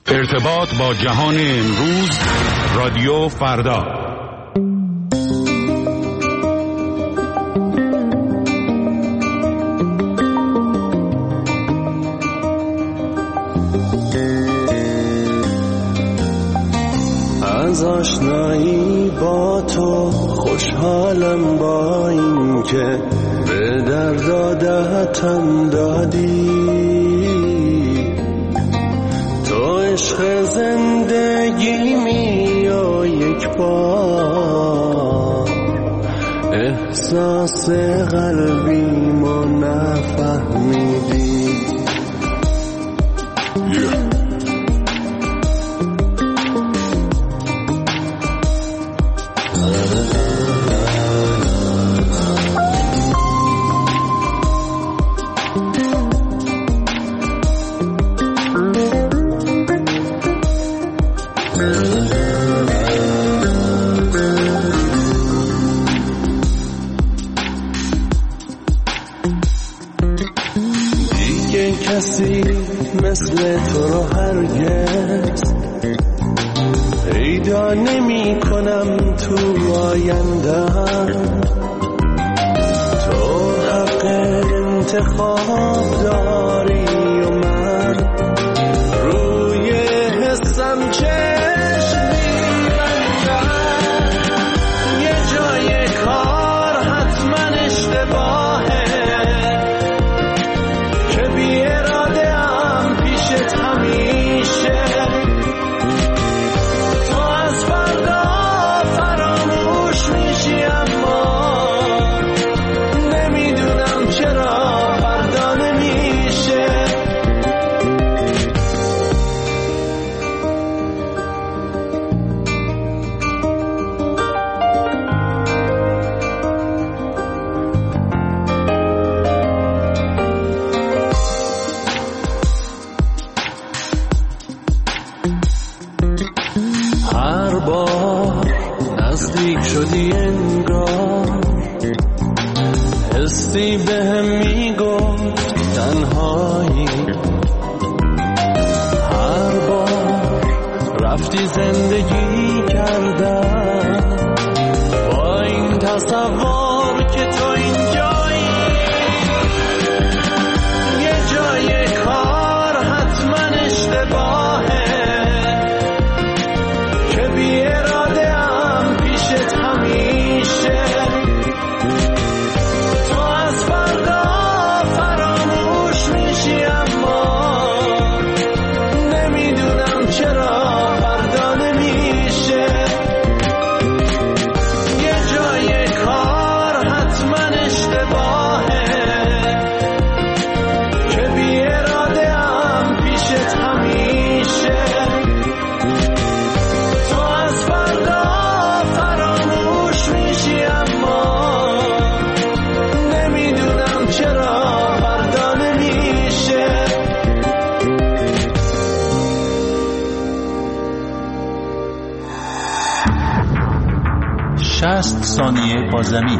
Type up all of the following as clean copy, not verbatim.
ارتباط با جهان امروز، رادیو فردا. از آشنایی با تو خوشحالم، با این که به درد عادتم دادی. تو عشق زندگیمی و یک بار احساس قلبیمو نفهمیدی. کسی مثل تو رو هرگز پیدا نمی کنم تو آیندم. تو حق انتخاب داری و من روی حسم چشم می‌بندم. یه جای کار حتما اشتباهه که بی اراده هم پیشت همیشه. تو از فردا فراموش میشی اما نمیدونم چرا فردا نمیشه. هر بار نزدیک شدی انگار حسی بهم میگفت تنهایی. هر بار رفتی زندگی کردم با این تصور که تو اینجایی. یه جای کار حتما اشتباهه که بی اراده هم پیشت همیشه. تو از فردا فراموش میشی اما نمیدونم چرا فردا نمیشه. یه جای کار حتما اشتباهه که بی اراده هم پیشت همیشه. تو از فردا فراموش میشی اما نمیدونم چرا فردا نمیشه. 60 ثانیه با زمین.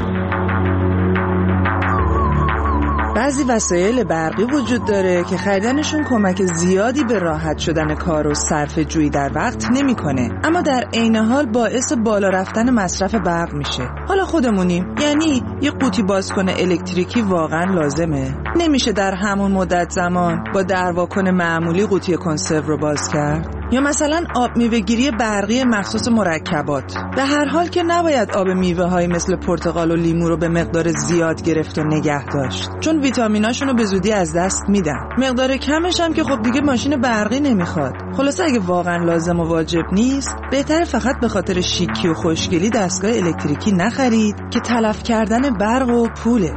بعضی وسایل برقی وجود داره که خریدنشون کمک زیادی به راحت شدن کار و صرفه جویی در وقت نمیکنه، اما در عین حال باعث بالا رفتن مصرف برق میشه. حالا خودمونیم، یعنی یه قوطی بازکن الکتریکی واقعا لازمه؟ نمیشه در همون مدت زمان با درواکن معمولی قوطی کنسرو رو باز کرد؟ یا مثلا آب میوه‌گیری برقی مخصوص مرکبات. به هر حال که نباید آب میوه‌های مثل پرتقال و لیمو رو به مقدار زیاد گرفت و نگه داشت، چون ویتامیناشون رو به زودی از دست میدن. مقدار کمش هم که خب دیگه ماشین برقی نمیخواد. خلاصه اگه واقعا لازم و واجب نیست، بهتره فقط به خاطر شیکی و خوشگلی دستگاه الکتریکی نخرید که تلف کردن برق و پوله.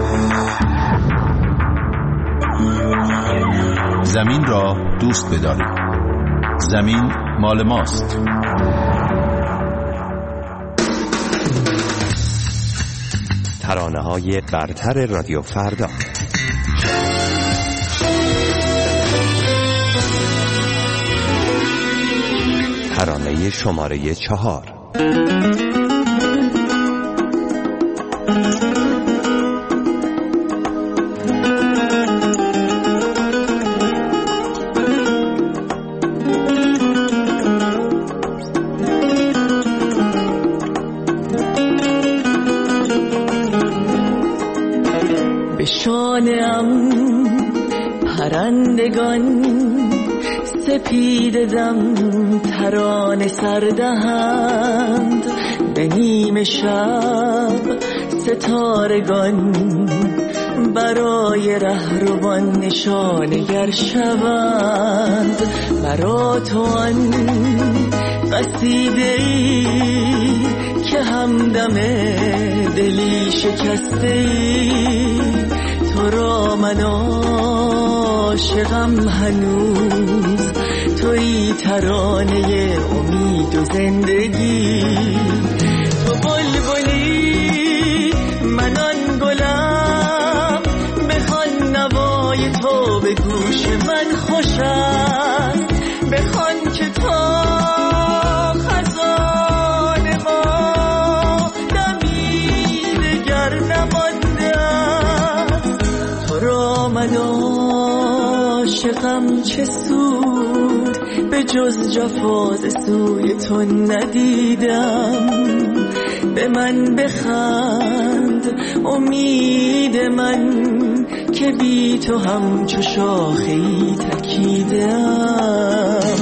زمین را دوست بدارید. زمین مال ماست. ترانه‌های برتر رادیو فردا. ترانه شماره 4. پرندگان سپید دم ترانه سردهند، به نیم شب ستارگان برای رهروان نشانگر شوند. برا تو آن قصیده‌ای که همدم دلی شکسته‌ای، تو را من عاشقم هنوز، تویی ترانه امید و زندگی. تو بلبلی من آن گلم، بخوان نوای تو به گوش من خوش است، بخوان که تا خزان ما دمی دگر نمانده است. تو را من عاشقم چه سود، به جز جفا ز سوی تو ندیدم. به من بخند امید من که بی تو همچو شاخه‌ای تکیدم.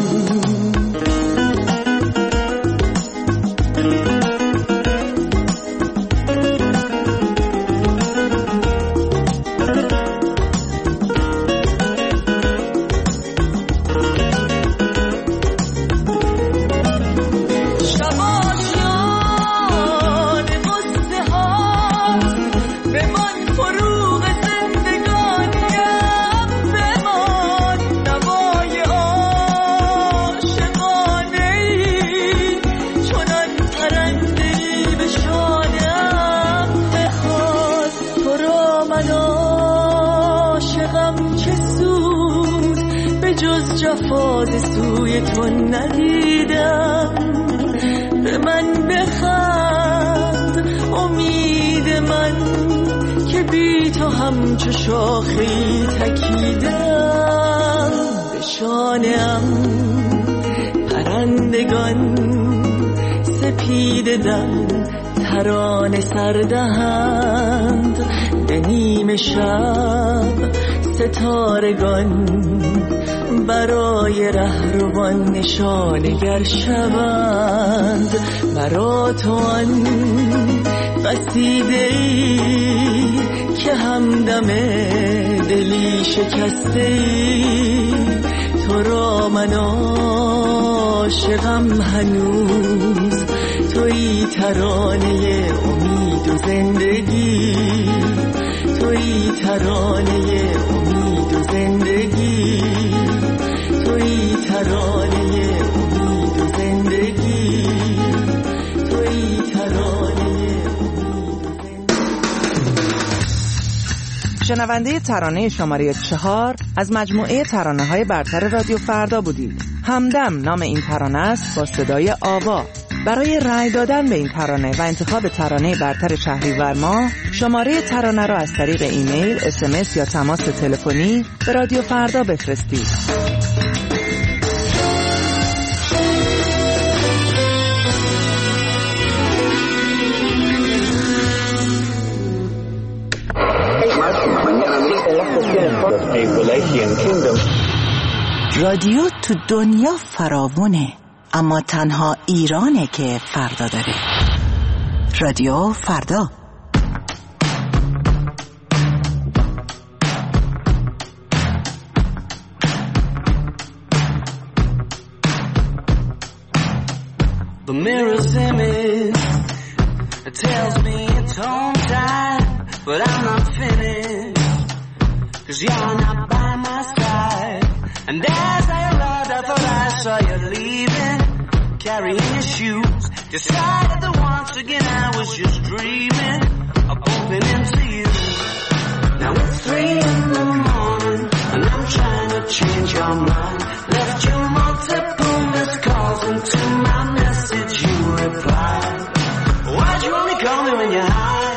جفا ز سوی تو ندیدم. به من بخند امید من که بی تو همچو شاخه‌ای تکیدم. به شانه‌ام پرندگان سپید دم ترانه سردهند، به نیم شب ستارگان برای رهروان نشانگر شوند. برا تو آن قصیده‌ای که همدم دلی شکسته‌ای، تو را من عاشقم هنوز، تویی ترانه امید و زندگی، تویی ترانه امید و زندگی، تویی ترانه امید و زندگی، تویی ترانه امید و زندگی. شنونده ترانه شماره 4 از مجموعه ترانه‌های برتر رادیو فردا بودید. همدم نام این ترانه است با صدای آوا. برای رأی دادن به این ترانه و انتخاب ترانه برتر شهریور ماه، شماره ترانه را از طریق ایمیل، SMS یا تماس تلفنی به رادیو فردا بفرستید. رادیو تو دنیا فراوونه، اما تنها ایرانه که فردا داره. رادیو فردا. The mirror's image, it tells me it's home time, but I'm not finished, 'cause you're not by my side. And as I arrived, I thought I saw you leaving, carrying your shoes. Decided that once again I was just dreaming of bumping into you. Now it's 3 in the morning, and I'm trying to change your mind. Left you multiple missed calls, and to my message you replied. Why'd you only call me when you're high?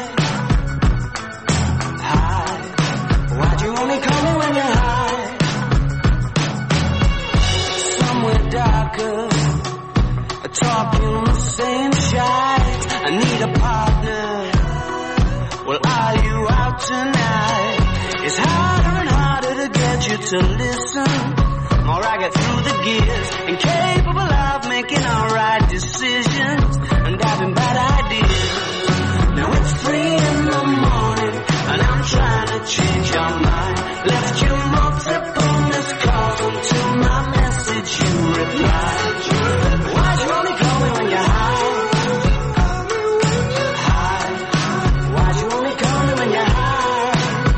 High. Why'd you only call me when you're high? Somewhere darker, talking the same shite. I need a partner. Well, are you out tonight? It's harder and harder to get you to listen. More I get through the gears, incapable of making all right decisions and having bad ideas. Now it's 3 in the morning and I'm trying to change your mind. Left you multiple missed calls until my message you replied. Why'd you only call me when you're high? High. Why'd you only call me when you're high?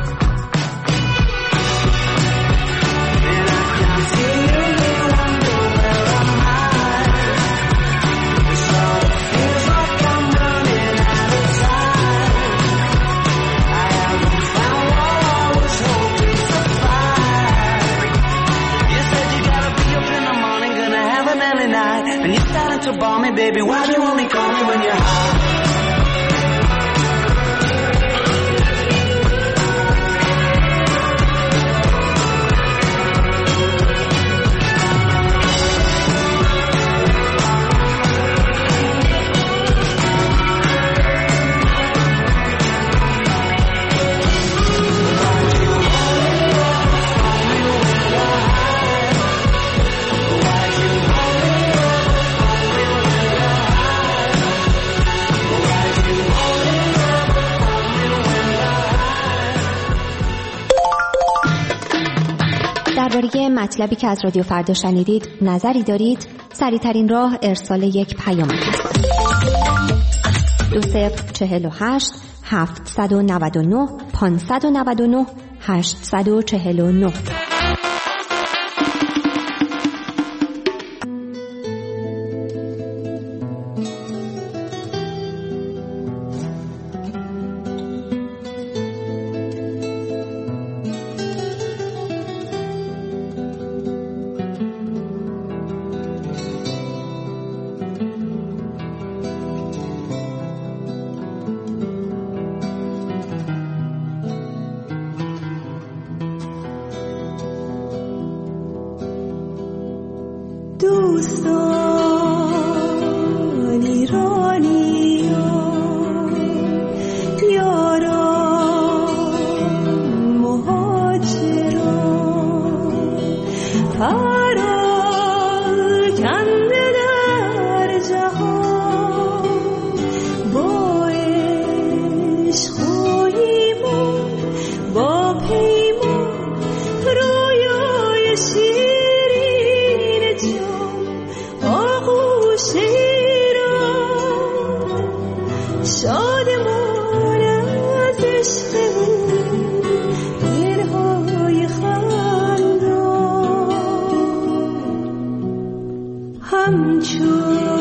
And I can see you wonder where am I? It sort of feels like I'm running out of time. I haven't found what I was hoping to find. You said you gotta be up in the morning, gonna have an early night, and you started to bore me, baby. Why'd you only call me when you're high? درباره مطلبی که از رادیو فردا شنیدید نظری دارید؟ سریع‌ترین راه ارسال یک پیام است. 2048 799 599 849. دوستان ایرانیان یاران مهاجران پراکنده در جهان با عشق و ایمان با پیمان رویای شیرین جان آغوش ایران شادمان از عشق دلهای خندان همچون